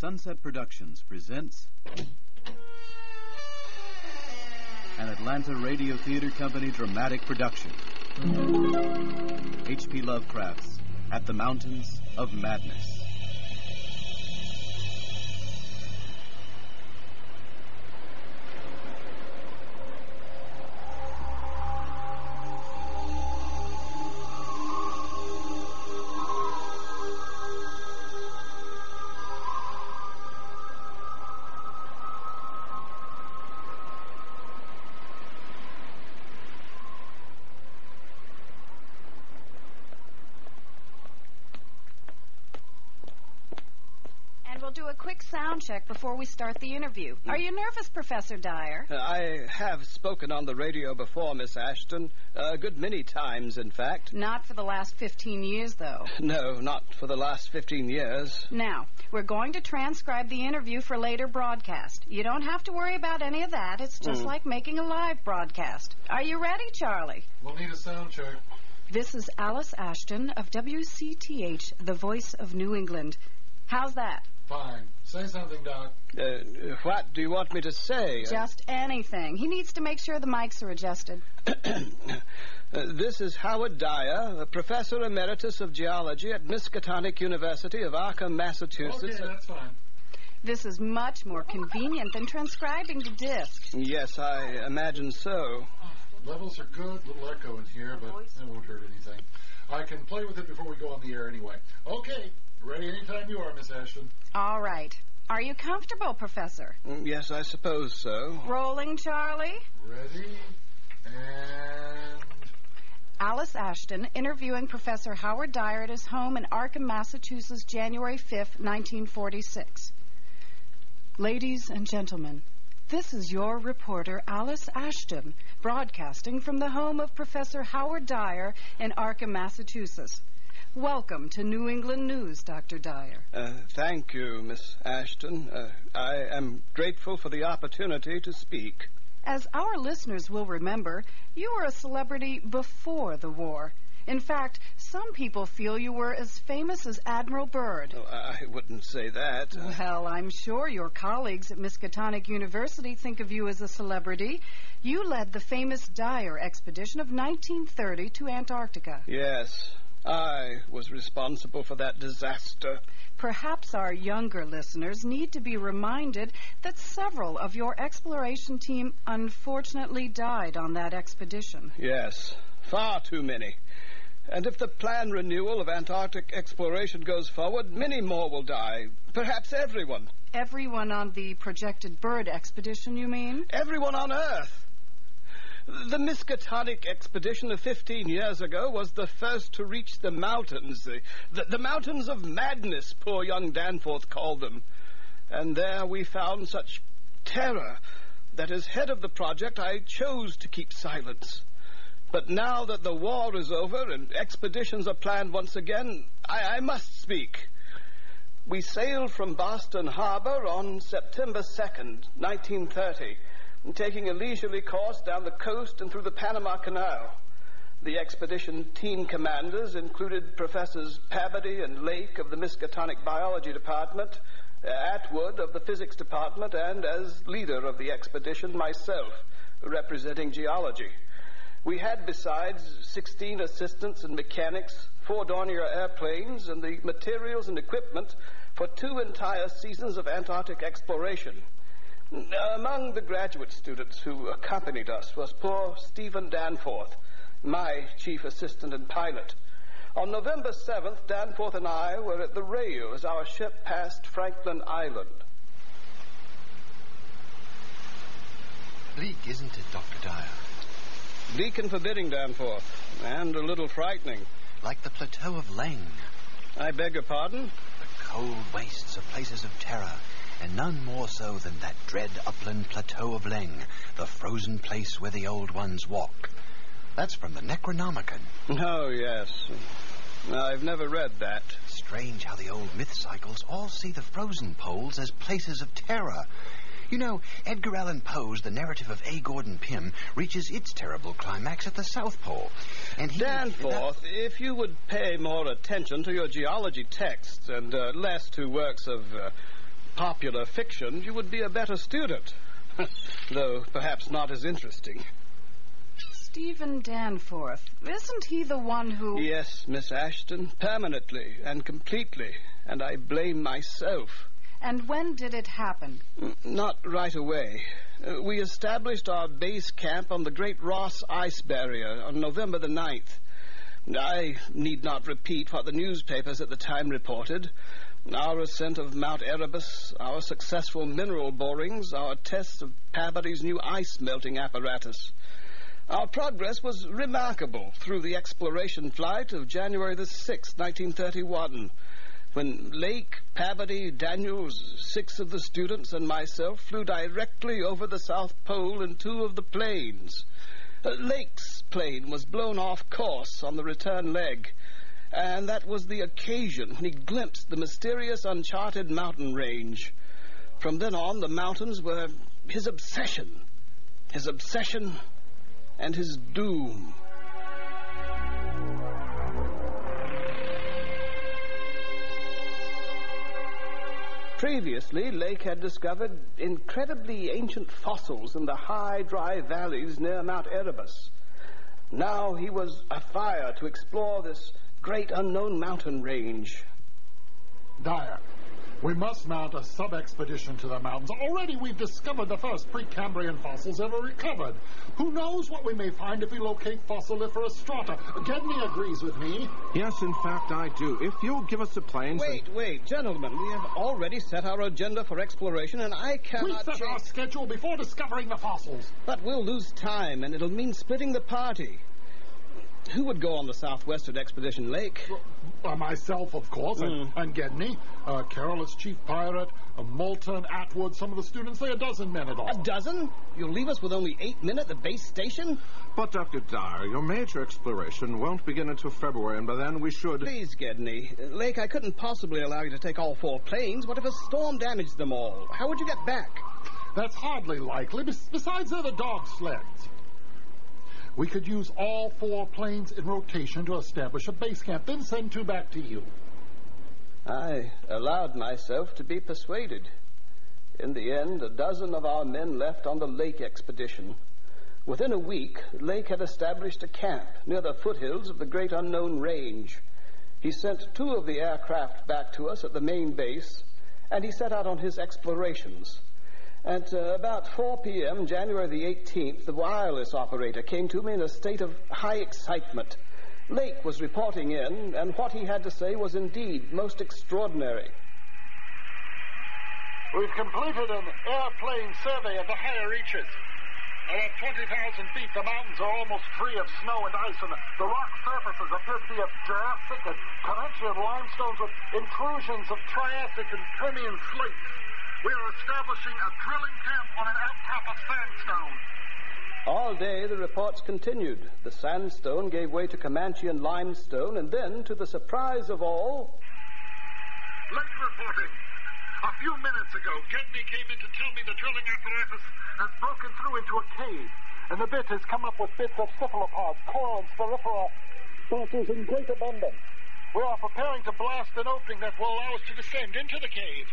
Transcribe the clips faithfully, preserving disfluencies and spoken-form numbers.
Sunset Productions presents an Atlanta Radio Theater Company dramatic production. H P Lovecraft's At the Mountains of Madness. Do a quick sound check before we start the interview. Are you nervous, Professor Dyer? Uh, I have spoken on the radio before, Miss Ashton. A good many times, in fact. Not for the last fifteen years, though. No, not for the last fifteen years. Now, we're going to transcribe the interview for later broadcast. You don't have to worry about any of that. It's just mm. like making a live broadcast. Are you ready, Charlie? We'll need a sound check. This is Alice Ashton of W C T H, the voice of New England. How's that? Fine. Say something, Doc. Uh, what do you want me to say? Just anything. He needs to make sure the mics are adjusted. uh, this is Howard Dyer, a professor emeritus of geology at Miskatonic University of Arkham, Massachusetts. Okay, that's fine. This is much more convenient than transcribing to disc. Yes, I imagine so. Levels are good. Little echo in here, but it won't hurt anything. I can play with it before we go on the air anyway. Okay. Ready anytime you are, Miss Ashton. All right. Are you comfortable, Professor? Mm, yes, I suppose so. Rolling, Charlie. Ready, and... Alice Ashton interviewing Professor Howard Dyer at his home in Arkham, Massachusetts, January fifth, nineteen forty-six. Ladies and gentlemen, this is your reporter, Alice Ashton, broadcasting from the home of Professor Howard Dyer in Arkham, Massachusetts. Welcome to New England News, Doctor Dyer. Uh, thank you, Miss Ashton. Uh, I am grateful for the opportunity to speak. As our listeners will remember, you were a celebrity before the war. In fact, some people feel you were as famous as Admiral Byrd. Oh, I wouldn't say that. Uh, well, I'm sure your colleagues at Miskatonic University think of you as a celebrity. You led the famous Dyer expedition of nineteen thirty to Antarctica. Yes. I was responsible for that disaster. Perhaps our younger listeners need to be reminded that several of your exploration team unfortunately died on that expedition. Yes, far too many. And if the planned renewal of Antarctic exploration goes forward, many more will die. Perhaps everyone. Everyone on the projected Byrd expedition, you mean? Everyone on Earth. The Miskatonic expedition of fifteen years ago was the first to reach the mountains, the, the, the mountains of madness, poor young Danforth called them. And there we found such terror that as head of the project I chose to keep silence. But now that the war is over and expeditions are planned once again, I, I must speak. We sailed from Boston Harbor on September second, nineteen thirty, taking a leisurely course down the coast and through the Panama Canal. The expedition team commanders included Professors Pabody and Lake of the Miskatonic Biology Department, Atwood of the Physics Department, and as leader of the expedition, myself, representing geology. We had, besides, sixteen assistants and mechanics, four Dornier airplanes, and the materials and equipment for two entire seasons of Antarctic exploration. Among the graduate students who accompanied us was poor Stephen Danforth, my chief assistant and pilot. On November seventh, Danforth and I were at the Rayo as our ship passed Franklin Island. Bleak, isn't it, Doctor Dyer? Bleak and forbidding, Danforth, and a little frightening. Like the plateau of Leng. I beg your pardon? The cold wastes are places of terror, and none more so than that dread upland plateau of Leng, the frozen place where the old ones walk. That's from the Necronomicon. Oh, yes. I've never read that. Strange how the old myth cycles all see the frozen poles as places of terror. You know, Edgar Allan Poe's The Narrative of A. Gordon Pym reaches its terrible climax at the South Pole. And he... Danforth, that... if you would pay more attention to your geology texts and uh, less to works of uh, popular fiction, you would be a better student. Though perhaps not as interesting. Stephen Danforth. Isn't he the one who... Yes, Miss Ashton, permanently and completely. And I blame myself. And when did it happen? Not right away. Uh, we established our base camp on the Great Ross Ice Barrier on November the ninth. I need not repeat what the newspapers at the time reported. Our ascent of Mount Erebus, our successful mineral borings, our tests of Peabody's new ice-melting apparatus. Our progress was remarkable through the exploration flight of January the sixth, nineteen thirty-one, when Lake, Peabody, Daniels, six of the students, and myself flew directly over the South Pole in two of the planes. Uh, Lake's plane was blown off course on the return leg, and that was the occasion when he glimpsed the mysterious uncharted mountain range. From then on, the mountains were his obsession, his obsession and his doom. Previously, Lake had discovered incredibly ancient fossils in the high, dry valleys near Mount Erebus. Now he was afire to explore this great unknown mountain range. Dyer, we must mount a sub-expedition to the mountains. Already we've discovered the first Precambrian fossils ever recovered. Who knows what we may find if we locate fossiliferous strata? Gedney agrees with me. Yes, in fact, I do. If you'll give us the planes... Wait, and... wait, gentlemen. We have already set our agenda for exploration, and I cannot... We set change... our schedule before discovering the fossils. But we'll lose time, and it'll mean splitting the party. Who would go on the southwestern expedition, Lake? Uh, myself, of course, mm. and, and Gedney. Uh, Carroll as chief pirate, uh, Moulton, Atwood, some of the students, say a dozen men at all. A dozen? You'll leave us with only eight men at the base station? But, Doctor Dyer, your major exploration won't begin until February, and by then we should... Please, Gedney. Lake, I couldn't possibly allow you to take all four planes. What if a storm damaged them all? How would you get back? That's hardly likely. Bes- besides, they're the dog sleds. We could use all four planes in rotation to establish a base camp, then send two back to you. I allowed myself to be persuaded. In the end, a dozen of our men left on the Lake expedition. Within a week, Lake had established a camp near the foothills of the Great Unknown Range. He sent two of the aircraft back to us at the main base, and he set out on his explorations. At uh, about four p.m., January the eighteenth, the wireless operator came to me in a state of high excitement. Lake was reporting in, and what he had to say was indeed most extraordinary. We've completed an airplane survey of the higher reaches. At twenty thousand feet, the mountains are almost free of snow and ice, and the rock surfaces appear to be of Jurassic and Comanchean limestones with intrusions of Triassic and Permian slates. We are establishing a drilling camp on an outcrop of sandstone. All day the reports continued. The sandstone gave way to Comanchean limestone, and then, to the surprise of all... Lake reporting. A few minutes ago, Gedney came in to tell me the drilling apparatus has broken through into a cave, and the bit has come up with bits of cephalopods, coral, and spirifera fossils in great abundance. We are preparing to blast an opening that will allow us to descend into the cave.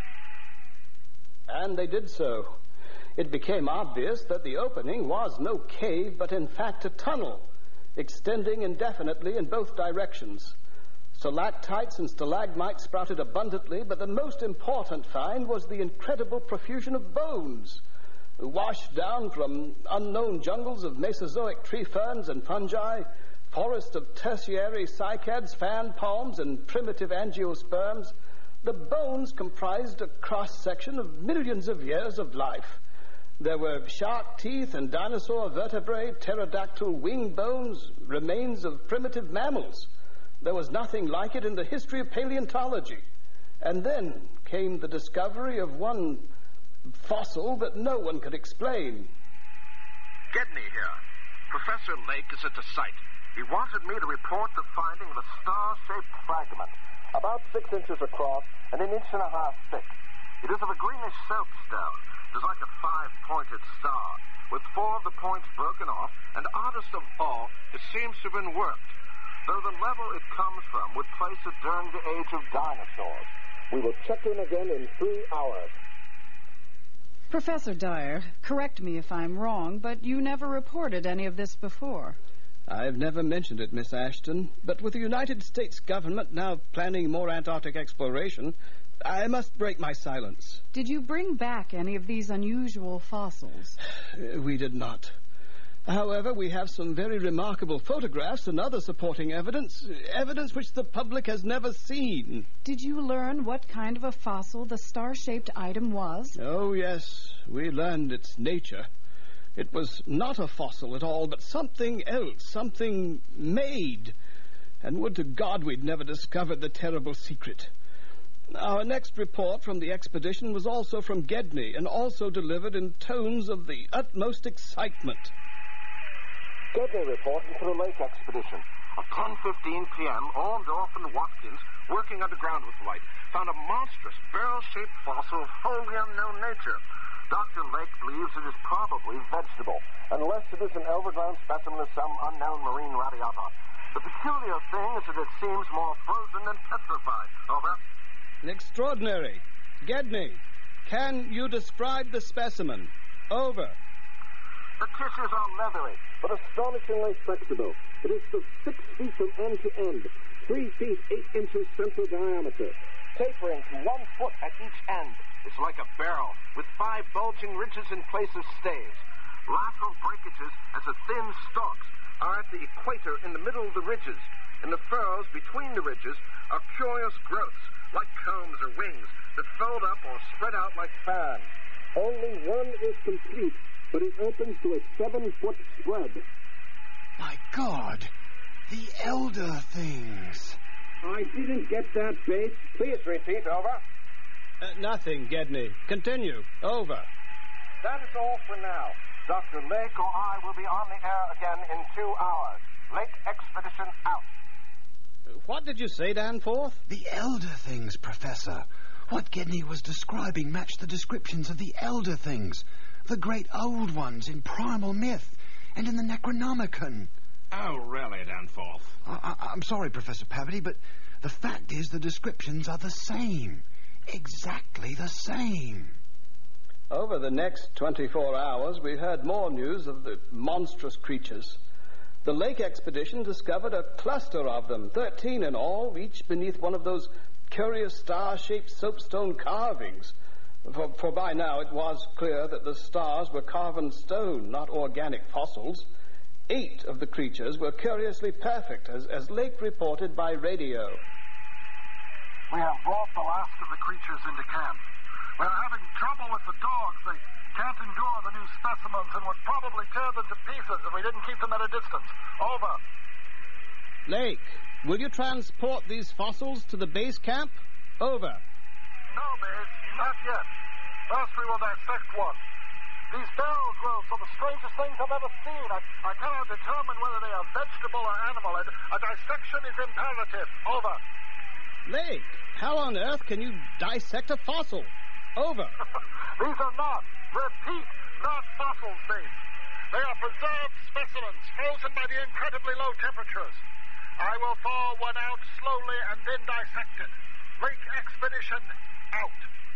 And they did so. It became obvious that the opening was no cave, but in fact a tunnel, extending indefinitely in both directions. Stalactites and stalagmites sprouted abundantly, but the most important find was the incredible profusion of bones, washed down from unknown jungles of Mesozoic tree ferns and fungi, forests of tertiary cycads, fan palms, and primitive angiosperms. The bones comprised a cross-section of millions of years of life. There were shark teeth and dinosaur vertebrae, pterodactyl wing bones, remains of primitive mammals. There was nothing like it in the history of paleontology. And then came the discovery of one fossil that no one could explain. Gedney here. Professor Lake is at the site. He wanted me to report the finding of a star-shaped fragment, about six inches across and an inch and a half thick. It is of a greenish soapstone. It is like a five-pointed star, with four of the points broken off, and oddest of all, it seems to have been worked, though the level it comes from would place it during the age of dinosaurs. We will check in again in three hours. Professor Dyer, correct me if I'm wrong, but you never reported any of this before. I've never mentioned it, Miss Ashton, but with the United States government now planning more Antarctic exploration, I must break my silence. Did you bring back any of these unusual fossils? Uh, we did not. However, we have some very remarkable photographs and other supporting evidence, evidence which the public has never seen. Did you learn what kind of a fossil the star-shaped item was? Oh, yes. We learned its nature. It was not a fossil at all, but something else, something made. And would to God we'd never discovered the terrible secret. Our next report from the expedition was also from Gedney, and also delivered in tones of the utmost excitement. Gedney reporting for the Lake expedition. At ten fifteen p.m., Orndorff and Watkins, working underground with light, found a monstrous barrel-shaped fossil of wholly unknown nature. Doctor Lake believes it is probably vegetable, unless it is an overgrown specimen of some unknown marine radiata. The peculiar thing is that it seems more frozen than petrified. Over. Extraordinary. Gedney, can you describe the specimen? Over. The tissues are leathery, but astonishingly flexible. It is of six feet from end to end, three feet eight inches central diameter, tapering to one foot at each end. It's like a barrel, with five bulging ridges in place of staves. Lateral breakages, as the thin stalks, are at the equator in the middle of the ridges. In the furrows between the ridges are curious growths, like combs or wings, that fold up or spread out like fans. Only one is complete, but it opens to a seven-foot spread. My God, the elder things. I didn't get that, Bates. Please repeat, over. Uh, nothing, Gedney. Continue. Over. That is all for now. Doctor Lake or I will be on the air again in two hours. Lake expedition out. Uh, what did you say, Danforth? The elder things, Professor. What Gedney was describing matched the descriptions of the elder things. The great old ones in primal myth and in the Necronomicon. Oh, really, Danforth? I, I, I'm sorry, Professor Pavity, but the fact is the descriptions are the same. Exactly the same. Over the next twenty-four hours, we heard more news of the monstrous creatures. The Lake expedition discovered a cluster of them, thirteen in all, each beneath one of those curious star-shaped soapstone carvings. For, for by now it was clear that the stars were carven stone, not organic fossils. Eight of the creatures were curiously perfect, as, as Lake reported by radio. We have brought the last of the creatures into camp. We're having trouble with the dogs. They can't endure the new specimens and would probably tear them to pieces if we didn't keep them at a distance. Over. Lake, will you transport these fossils to the base camp? Over. No, Bates, not yet. First we will dissect one. These barrel growths are the strangest things I've ever seen. I, I cannot determine whether they are vegetable or animal. A, a dissection is imperative. Over. Lake, how on earth can you dissect a fossil? Over. These are not, repeat, not fossils, Bates. They are preserved specimens, frozen by the incredibly low temperatures. I will thaw one out slowly and then dissect it. Lake expedition out.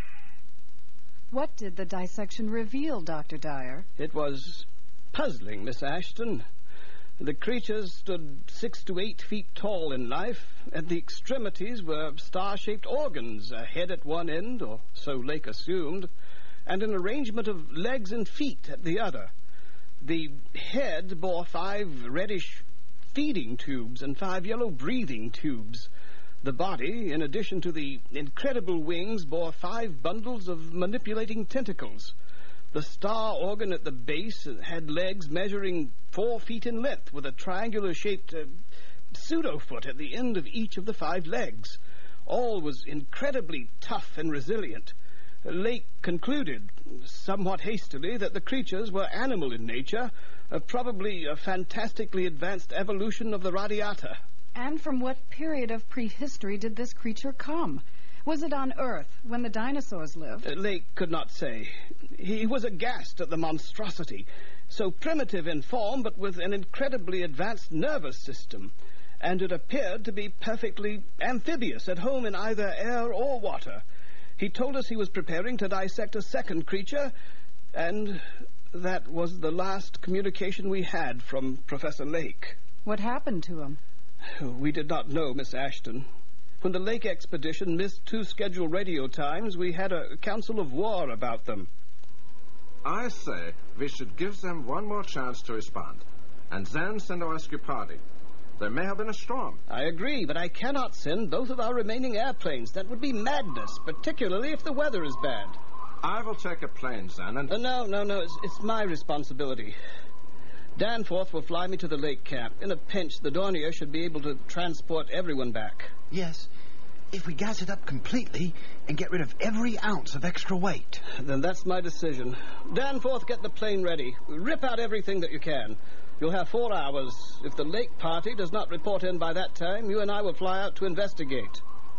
What did the dissection reveal, Doctor Dyer? It was puzzling, Miss Ashton. The creatures stood six to eight feet tall in life. At the extremities were star-shaped organs, a head at one end, or so Lake assumed, and an arrangement of legs and feet at the other. The head bore five reddish feeding tubes and five yellow breathing tubes. The body, in addition to the incredible wings, bore five bundles of manipulating tentacles. The star organ at the base had legs measuring four feet in length, with a triangular-shaped uh, pseudo-foot at the end of each of the five legs. All was incredibly tough and resilient. Lake concluded, somewhat hastily, that the creatures were animal in nature, uh, probably a fantastically advanced evolution of the radiata. And from what period of prehistory did this creature come? Was it on Earth, when the dinosaurs lived? Uh, Lake could not say. He was aghast at the monstrosity, so primitive in form, but with an incredibly advanced nervous system. And it appeared to be perfectly amphibious, at home in either air or water. He told us he was preparing to dissect a second creature, And that was the last communication we had from Professor Lake. What happened to him? We did not know, Miss Ashton. When the Lake expedition missed two scheduled radio times, we had a council of war about them. I say we should give them one more chance to respond, and then send a rescue party. There may have been a storm. I agree, but I cannot send both of our remaining airplanes. That would be madness, particularly if the weather is bad. I will take a plane, then, and... Uh, no, no, no, it's, it's my responsibility. Danforth will fly me to the lake camp. In a pinch, the Dornier should be able to transport everyone back. Yes, if we gas it up completely and get rid of every ounce of extra weight. Then that's my decision. Danforth, get the plane ready. Rip out everything that you can. You'll have four hours. If the lake party does not report in by that time, you and I will fly out to investigate.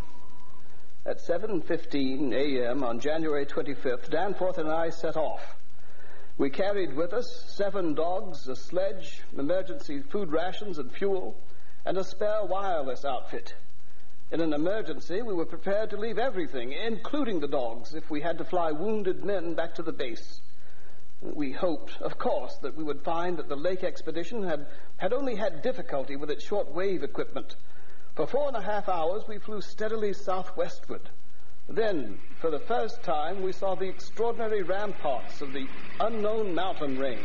At seven fifteen a.m. on January twenty-fifth, Danforth and I set off. We carried with us seven dogs, a sledge, emergency food rations and fuel, and a spare wireless outfit. In an emergency, we were prepared to leave everything, including the dogs, if we had to fly wounded men back to the base. We hoped, of course, that we would find that the lake expedition had, had only had difficulty with its short-wave equipment. For four and a half hours, we flew steadily southwestward. Then, for the first time, we saw the extraordinary ramparts of the unknown mountain range.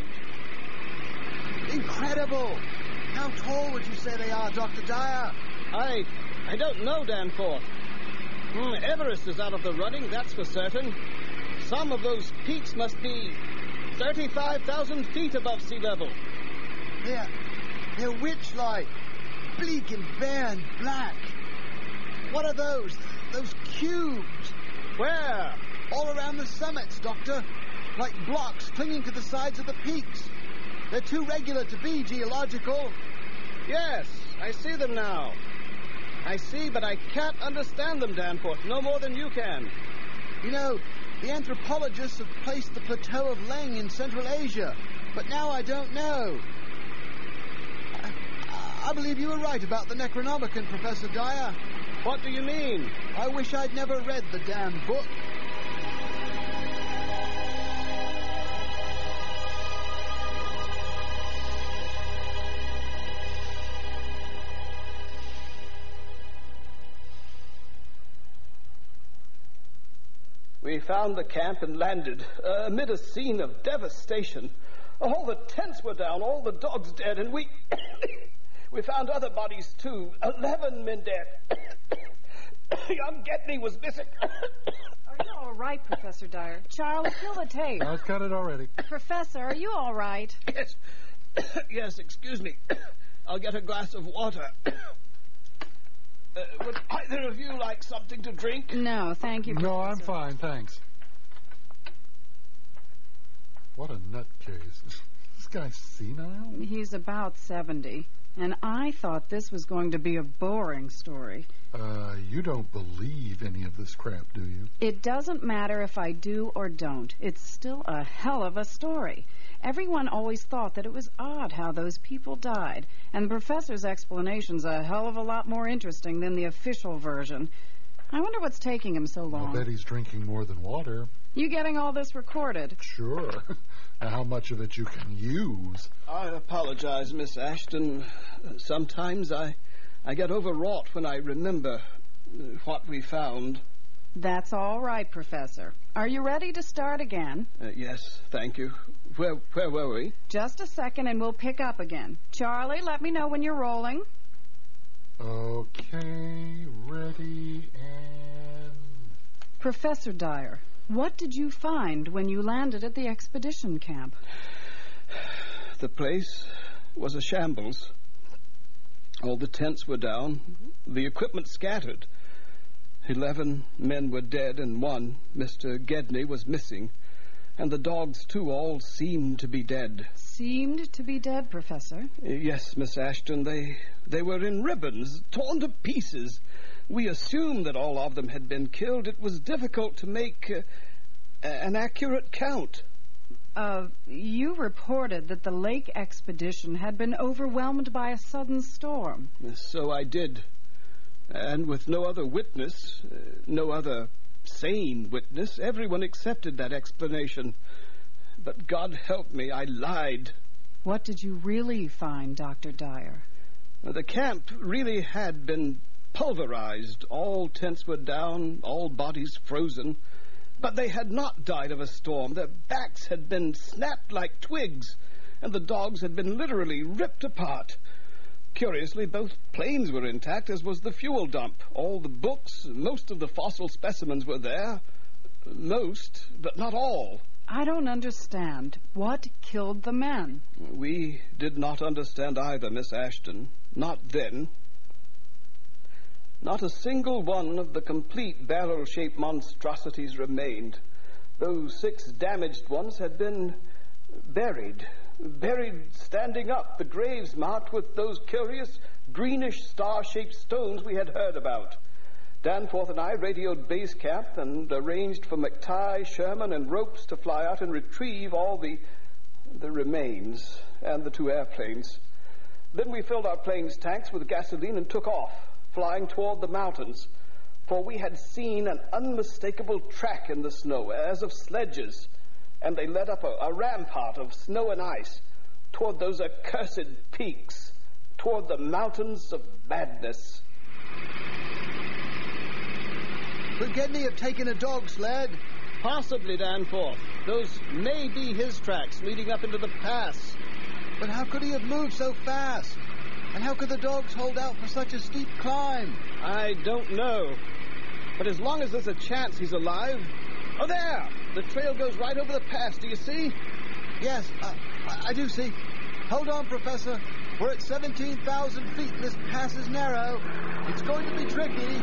Incredible! How tall would you say they are, Doctor Dyer? I... I don't know, Danforth. Mm, Everest is out of the running, that's for certain. Some of those peaks must be thirty-five thousand feet above sea level. They're... they're witch-like. Bleak and bare and black. What are those? Those cubes? Where? All around the summits, Doctor. Like blocks clinging to the sides of the peaks. They're too regular to be geological. Yes, I see them now. I see, but I can't understand them, Danforth, no more than you can. You know, the anthropologists have placed the plateau of Leng in Central Asia, but now I don't know. I, I believe you were right about the Necronomicon, Professor Dyer. What do you mean? I wish I'd never read the damn book. We found the camp and landed uh, amid a scene of devastation. All the tents were down, all the dogs dead, and we... we found other bodies, too. Eleven men dead. Young Gedney was missing. Are you all right, Professor Dyer? Charlie, kill the tape. I've got it already. Professor, are you all right? Yes. Yes, excuse me. I'll get a glass of water. Uh, would either of you like something to drink? No, thank you, No, Professor. I'm fine, thanks. What a nutcase. This guy's senile? He's about seventy, and I thought this was going to be a boring story. Uh, you don't believe any of this crap, do you? It doesn't matter if I do or don't. It's still a hell of a story. Everyone always thought that it was odd how those people died, and the professor's explanation's a hell of a lot more interesting than the official version. I wonder what's taking him so long. I'll bet he's drinking more than water. You getting all this recorded? Sure. And how much of it you can use. I apologize, Miss Ashton. Sometimes I, I get overwrought when I remember what we found. That's all right, Professor. Are you ready to start again? Uh, yes, thank you. Where, where were we? Just a second and we'll pick up again. Charlie, let me know when you're rolling. Okay, ready, and... Professor Dyer, what did you find when you landed at the expedition camp? The place was a shambles. All the tents were down, the equipment scattered. Eleven men were dead, and one, Mister Gedney, was missing. And the dogs, too, all seemed to be dead. Seemed to be dead, Professor? Yes, Miss Ashton, they, they were in ribbons, torn to pieces. We assumed that all of them had been killed. It was difficult to make uh, an accurate count. Uh, you reported that the lake expedition had been overwhelmed by a sudden storm. So I did. And with no other witness, uh, no other sane witness, everyone accepted that explanation. But God help me, I lied. What did you really find, Doctor Dyer? The camp really had been pulverized. All tents were down, all bodies frozen. But they had not died of a storm. Their backs had been snapped like twigs, and the dogs had been literally ripped apart. Curiously, both planes were intact, as was the fuel dump. All the books, most of the fossil specimens were there. Most, but not all. I don't understand. What killed the men? We did not understand either, Miss Ashton. Not then. Not a single one of the complete barrel-shaped monstrosities remained. Those six damaged ones had been buried. Buried standing up, the graves marked with those curious greenish star-shaped stones we had heard about. Danforth and I radioed base camp and arranged for McTighe, Sherman, and Ropes to fly out and retrieve all the, the remains and the two airplanes. Then we filled our plane's tanks with gasoline and took off, flying toward the mountains, for we had seen an unmistakable track in the snow, as of sledges, and they led up a, a rampart of snow and ice toward those accursed peaks, toward the mountains of madness. Could Gedney have taken a dog sled? Possibly, Danforth. Those may be his tracks leading up into the pass. But how could he have moved so fast? And how could the dogs hold out for such a steep climb? I don't know. But as long as there's a chance he's alive... Oh, there! The trail goes right over the pass. Do you see? Yes, uh, I, I do see. Hold on, Professor. We're at seventeen thousand feet and this pass is narrow. It's going to be tricky.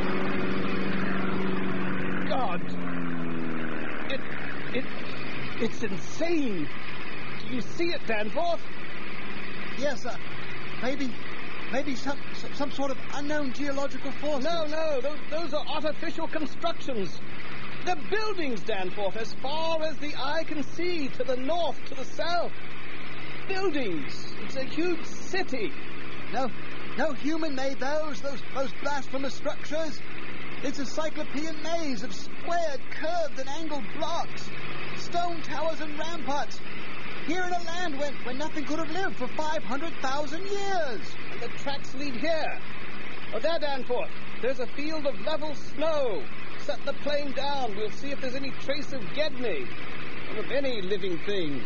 God! It... it... it's insane! Do you see it, Danforth? Yes, uh... Maybe, maybe some some sort of unknown geological force. No, no, those, those are artificial constructions. They're buildings, Danforth, as far as the eye can see, to the north, to the south. Buildings. It's a huge city. No, no human made those, those, those blasphemous structures. It's a cyclopean maze of squared, curved, and angled blocks, stone towers and ramparts. Here in a land when, when nothing could have lived for five hundred thousand years. And the tracks lead here. Oh, there, Danforth. There's a field of level snow. Set the plane down. We'll see if there's any trace of Gedney, or of any living thing.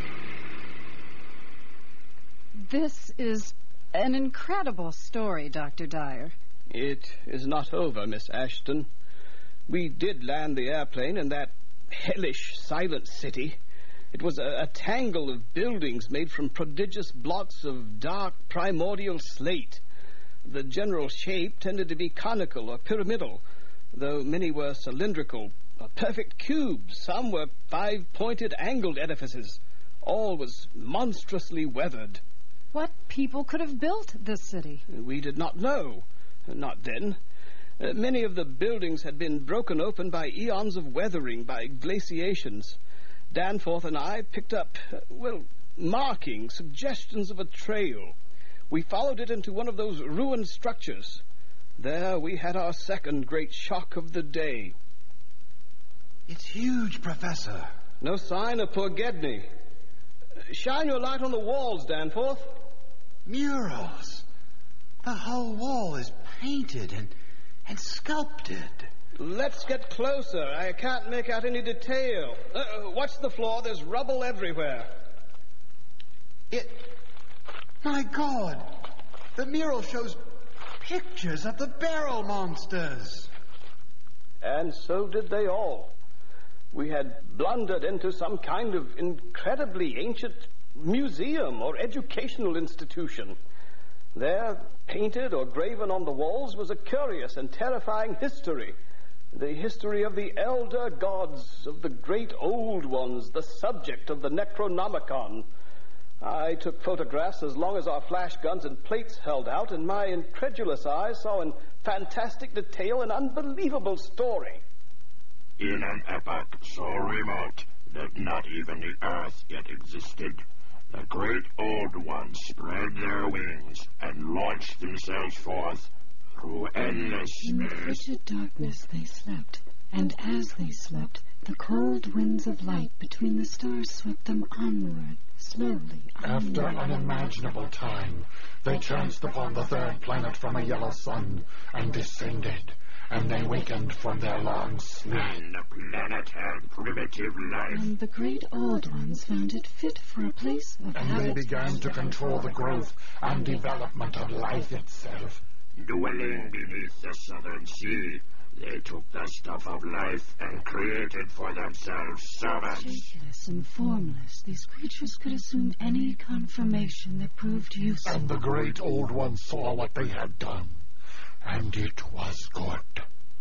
This is an incredible story, Doctor Dyer. It is not over, Miss Ashton. We did land the airplane in that hellish, silent city. It was a, a tangle of buildings made from prodigious blocks of dark, primordial slate. The general shape tended to be conical or pyramidal, though many were cylindrical, or perfect cubes. Some were five-pointed, angled edifices. All was monstrously weathered. What people could have built this city? We did not know. Not then. Uh, many of the buildings had been broken open by eons of weathering, by glaciations. Danforth and I picked up, uh, well, markings, suggestions of a trail. We followed it into one of those ruined structures. There we had our second great shock of the day. It's huge, Professor. No sign of poor Gedney. Shine your light on the walls, Danforth. Murals. The whole wall is painted and, and sculpted. Let's get closer. I can't make out any detail. Uh, watch the floor. There's rubble everywhere. It... My God! The mural shows pictures of the barrel monsters. And so did they all. We had blundered into some kind of incredibly ancient museum or educational institution. There, painted or graven on the walls, was a curious and terrifying history. The history of the elder gods, of the great old ones, the subject of the Necronomicon. I took photographs as long as our flash guns and plates held out, and my incredulous eyes saw in fantastic detail an unbelievable story. In an epoch so remote that not even the earth yet existed, the great old ones spread their wings and launched themselves forth through endless In space. frigid darkness they slept, And as they slept, the cold winds of light between the stars swept them onward, slowly onward. After unimaginable time, they chanced upon the third planet from a yellow sun, and descended, and they wakened from their long sleep. And the planet had primitive life. And the great old ones found it fit for a place of And they began to control the growth and development of life itself. Dwelling beneath the southern sea, they took the stuff of life and created for themselves servants. Shapeless and formless, these creatures could assume any conformation that proved useful. And the great old ones saw what they had done, and it was good.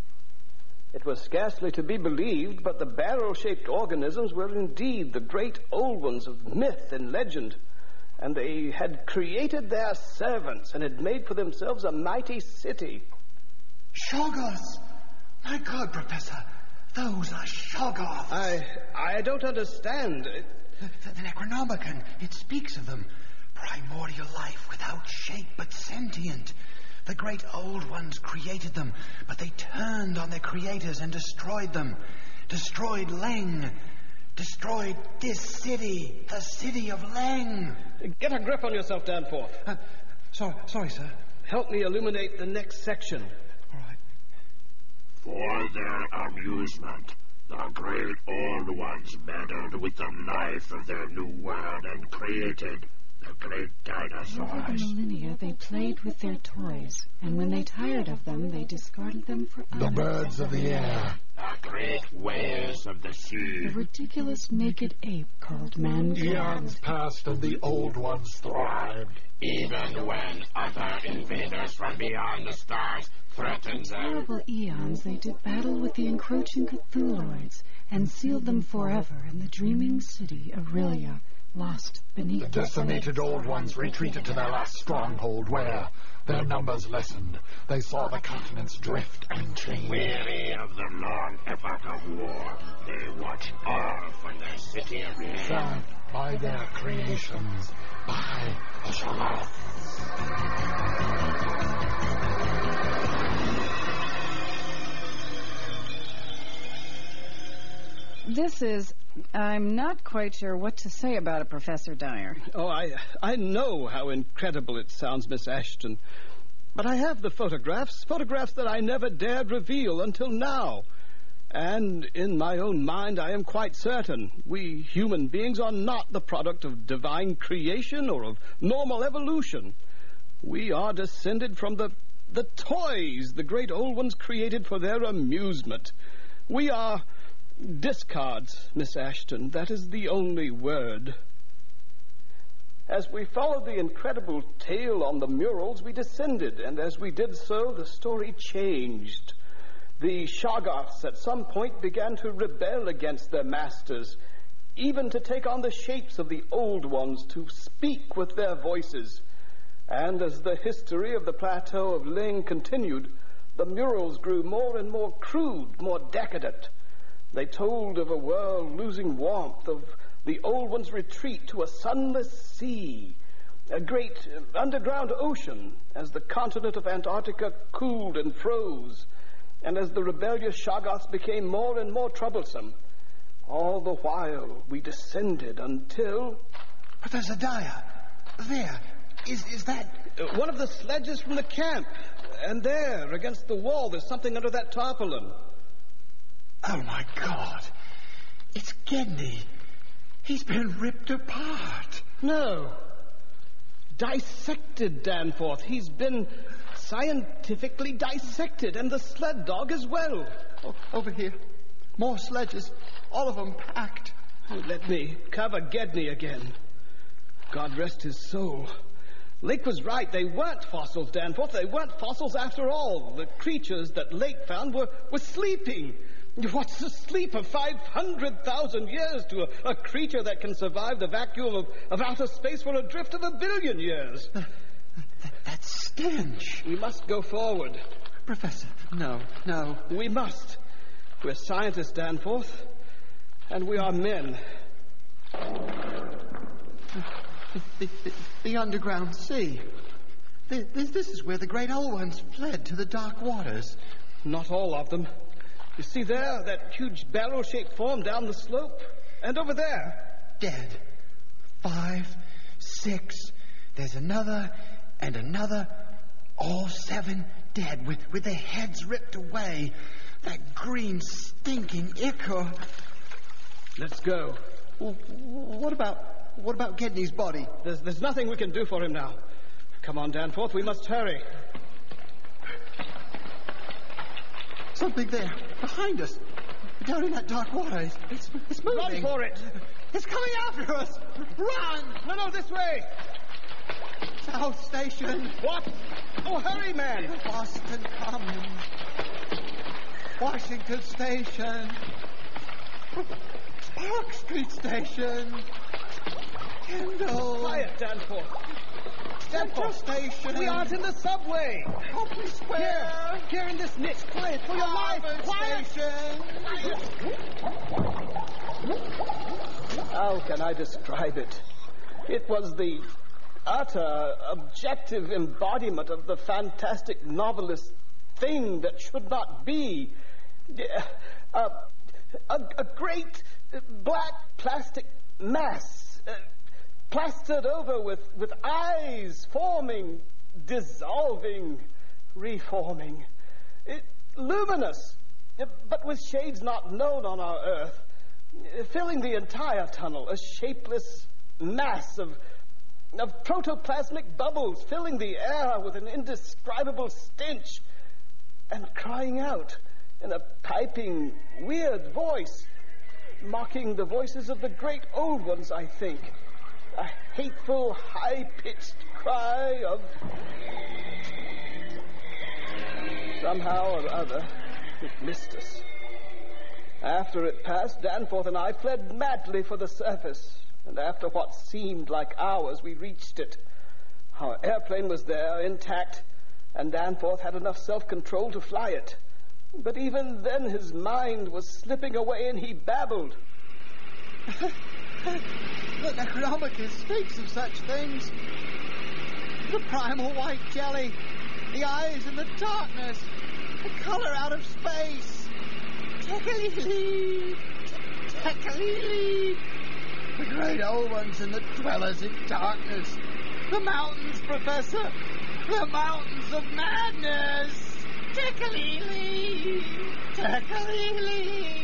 It was scarcely to be believed, but the barrel-shaped organisms were indeed the great old ones of myth and legend. And they had created their servants and had made for themselves a mighty city. Shoggoths! My God, Professor, those are Shoggoths. I I don't understand. The, the, the Necronomicon, it speaks of them. Primordial life without shape but sentient. The great old ones created them, but they turned on their creators and destroyed them. Destroyed Leng. Destroyed this city, the city of Leng. Get a grip on yourself, Danforth. Uh, sorry, sorry, sir. Help me illuminate the next section. All right. For their amusement, the great old ones meddled with the life of their new world and created the great Over dinosaurs. the millennia, they played with their toys, and when they tired of them, they discarded them for others. The birds of the air. The great whales of the sea. The ridiculous naked ape called mankind. Eons passed and the old ones thrived. Even when other invaders from beyond the stars threatened them. Terrible eons, they did battle with the encroaching Cthulhuids and sealed them forever in the dreaming city of Rilia, lost beneath The decimated old ones retreated to their last stronghold where their numbers lessened. They saw the continents drift and change. Weary of the long epoch of war, they watched all for their city of Leng. Served by their creations, by the Shoggoths. This is... I'm not quite sure what to say about it, Professor Dyer. Oh, I I know how incredible it sounds, Miss Ashton. But I have the photographs, photographs that I never dared reveal until now. And in my own mind, I am quite certain we human beings are not the product of divine creation or of normal evolution. We are descended from the, the toys the great old ones created for their amusement. We are... discards, Miss Ashton. That is the only word. As we followed the incredible tale on the murals, we descended, and as we did so, the story changed. The Shoggoths at some point began to rebel against their masters, even to take on the shapes of the old ones, to speak with their voices. And as the history of the plateau of Leng continued, the murals grew more and more crude, more decadent. They told of a world losing warmth, of the old one's retreat to a sunless sea, a great underground ocean, as the continent of Antarctica cooled and froze, and as the rebellious Shoggoths became more and more troublesome. All the while we descended until... Professor Dyer, there, is, is that... Uh, one of the sledges from the camp. And there, against the wall, there's something under that tarpaulin. Oh, my God. It's Gedney. He's been ripped apart. No. Dissected, Danforth. He's been scientifically dissected, and the sled dog as well. Oh, over here. More sledges. All of them packed. Oh, let me cover Gedney again. God rest his soul. Lake was right. They weren't fossils, Danforth. They weren't fossils after all. The creatures that Lake found were, were sleeping. What's the sleep of five hundred thousand years to a, a creature that can survive the vacuum of, of outer space for a drift of a billion years? Uh, that, that stench. We must go forward. Professor, no, no. We must. We're scientists, Danforth, and we are men. The, the, the, the underground sea. The, this, this is where the great old ones fled to the dark waters. Not all of them. You see there, that huge barrel-shaped form down the slope? And over there? Dead. Five, six. There's another and another. All seven dead, with, with their heads ripped away. That green, stinking ichor. Let's go. Well, what about what about Gedney's body? There's, there's nothing we can do for him now. Come on, Danforth, we must hurry. Something there, behind us. Down in that dark water. It's, it's, it's moving. Run for it. It's coming after us. Run! No, no, this way. South Station. What? Oh, hurry, man. Boston Commons. Washington Station. Park Street Station. Kendall. Quiet, Danforth. Central Station. We aren't in the subway. Copley Square. Here, here in this niche. Quiet, for your life. Quiet. Station. How can I describe it? It was the utter, objective embodiment of the fantastic novelist thing that should not be. A, a, a great black plastic mass, uh, plastered over with, with eyes forming, dissolving, reforming. It, luminous, but with shades not known on our Earth, filling the entire tunnel, a shapeless mass of, of protoplasmic bubbles filling the air with an indescribable stench and crying out in a piping, weird voice, mocking the voices of the great old ones, I think. A hateful, high-pitched cry of... Somehow or other, it missed us. After it passed, Danforth and I fled madly for the surface, and after what seemed like hours, we reached it. Our airplane was there, intact, and Danforth had enough self-control to fly it. But even then his mind was slipping away and he babbled. The Necronomicon speaks of such things. The primal white jelly, the eyes in the darkness, the color out of space. Tekalili, Tekalili. The great old ones and the dwellers in darkness. The mountains, Professor. The mountains of madness. Tekalili, Tekalili.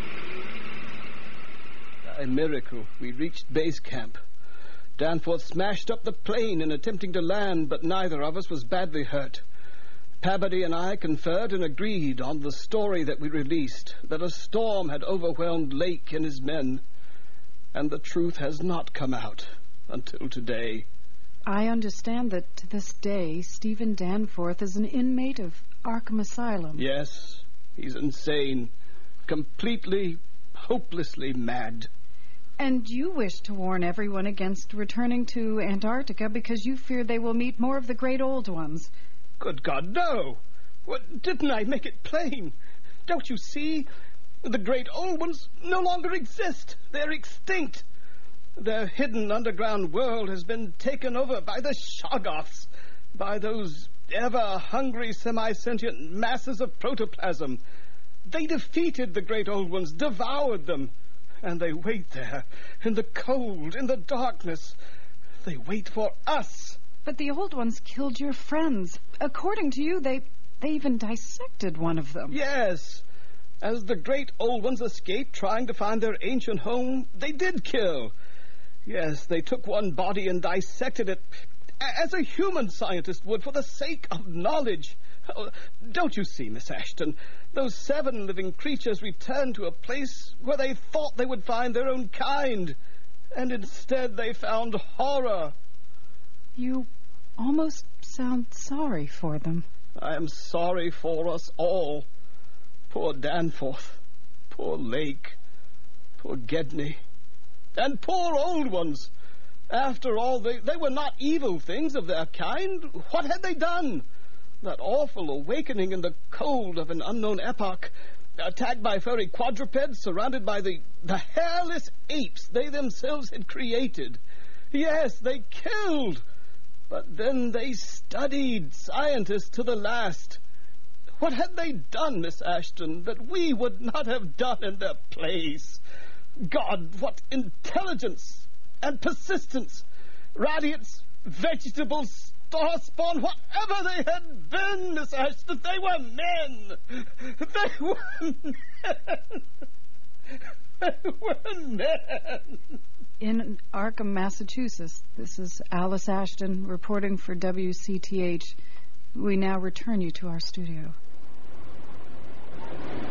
A miracle. We reached base camp. Danforth smashed up the plane in attempting to land, but neither of us was badly hurt. Pabody and I conferred and agreed on the story that we released, that a storm had overwhelmed Lake and his men. And the truth has not come out until today. I understand that to this day, Stephen Danforth is an inmate of Arkham Asylum. Yes, he's insane. Completely, hopelessly mad. And you wish to warn everyone against returning to Antarctica because you fear they will meet more of the great old ones. Good God, no! What, didn't I make it plain? Don't you see? The great old ones no longer exist. They're extinct. Their hidden underground world has been taken over by the Shoggoths, by those ever-hungry semi-sentient masses of protoplasm. They defeated the great old ones, devoured them, and they wait there, in the cold, in the darkness. They wait for us. But the old ones killed your friends. According to you, they, they even dissected one of them. Yes. As the great old ones escaped trying to find their ancient home, they did kill. Yes, they took one body and dissected it as a human scientist would for the sake of knowledge. Oh, don't you see, Miss Ashton? Those seven living creatures returned to a place where they thought they would find their own kind, and instead they found horror. You almost sound sorry for them. I am sorry for us all. Poor Danforth, poor Lake, poor Gedney, and poor old ones. After all, they, they were not evil things of their kind. What had they done? That awful awakening in the cold of an unknown epoch, attacked by furry quadrupeds, surrounded by the, the hairless apes they themselves had created. Yes, they killed, but then they studied, scientists to the last. What had they done, Miss Ashton, that we would not have done in their place? God, what intelligence and persistence, radiance, vegetables, star spawn, whatever they had been, Miss Ashton, they were men. They were men. They were men. In Arkham, Massachusetts, this is Alice Ashton reporting for W C T H. We now return you to our studio.